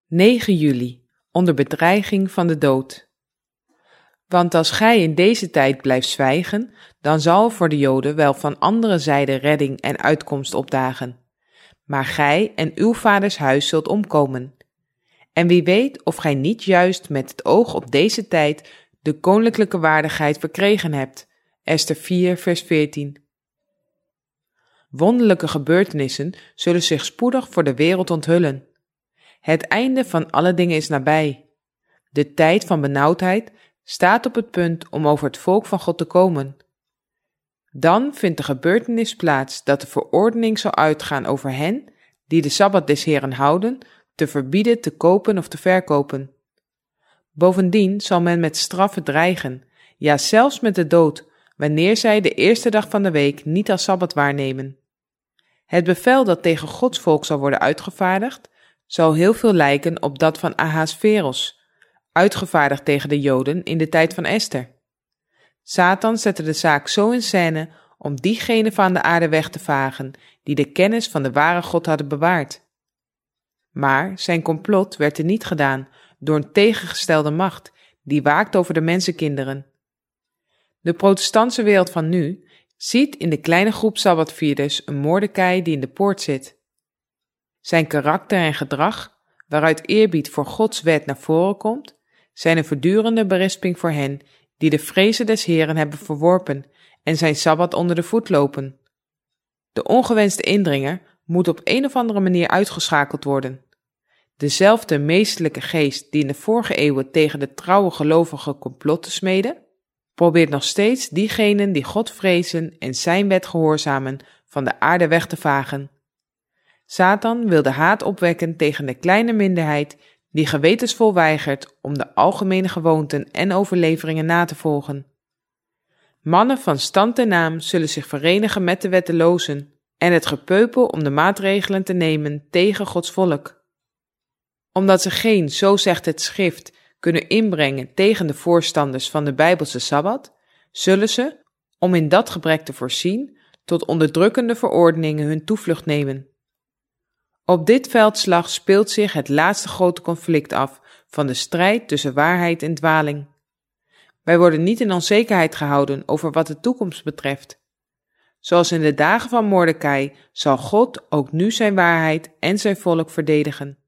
9 juli, onder bedreiging van de dood. Want als gij in deze tijd blijft zwijgen, dan zal voor de Joden wel van andere zijde redding en uitkomst opdagen. Maar gij en uw vaders huis zult omkomen. En wie weet of gij niet juist met het oog op deze tijd de koninklijke waardigheid verkregen hebt. Ester 4, vers 14. Wonderlijke gebeurtenissen zullen zich spoedig voor de wereld onthullen. Het einde van alle dingen is nabij. De tijd van benauwdheid staat op het punt om over het volk van God te komen. Dan vindt de gebeurtenis plaats dat de verordening zal uitgaan over hen die de Sabbat des Heren houden, te verbieden te kopen of te verkopen. Bovendien zal men met straffen dreigen, ja zelfs met de dood, wanneer zij de eerste dag van de week niet als Sabbat waarnemen. Het bevel dat tegen Gods volk zal worden uitgevaardigd, zal heel veel lijken op dat van Ahasveros, uitgevaardigd tegen de Joden in de tijd van Ester. Satan zette de zaak zo in scène om diegenen van de aarde weg te vagen die de kennis van de ware God hadden bewaard. Maar zijn complot werd teniet gedaan door een tegengestelde macht die waakt over de mensenkinderen. De protestantse wereld van nu ziet in de kleine groep Sabbatvierders een Mordecai die in de poort zit. Zijn karakter en gedrag, waaruit eerbied voor Gods wet naar voren komt, zijn een voortdurende berisping voor hen die de vrezen des Heren hebben verworpen en zijn Sabbat onder de voet lopen. De ongewenste indringer moet op een of andere manier uitgeschakeld worden. Dezelfde meestelijke geest die in de vorige eeuwen tegen de trouwe gelovigen complotten smeedde, probeert nog steeds diegenen die God vrezen en zijn wet gehoorzamen van de aarde weg te vagen. Satan wil de haat opwekken tegen de kleine minderheid die gewetensvol weigert om de algemene gewoonten en overleveringen na te volgen. Mannen van stand en naam zullen zich verenigen met de wettelozen en het gepeupel om de maatregelen te nemen tegen Gods volk. Omdat ze geen, zo zegt het schrift, kunnen inbrengen tegen de voorstanders van de Bijbelse Sabbat, zullen ze, om in dat gebrek te voorzien, tot onderdrukkende verordeningen hun toevlucht nemen. Op dit veldslag speelt zich het laatste grote conflict af van de strijd tussen waarheid en dwaling. Wij worden niet in onzekerheid gehouden over wat de toekomst betreft. Zoals in de dagen van Mordecai zal God ook nu zijn waarheid en zijn volk verdedigen.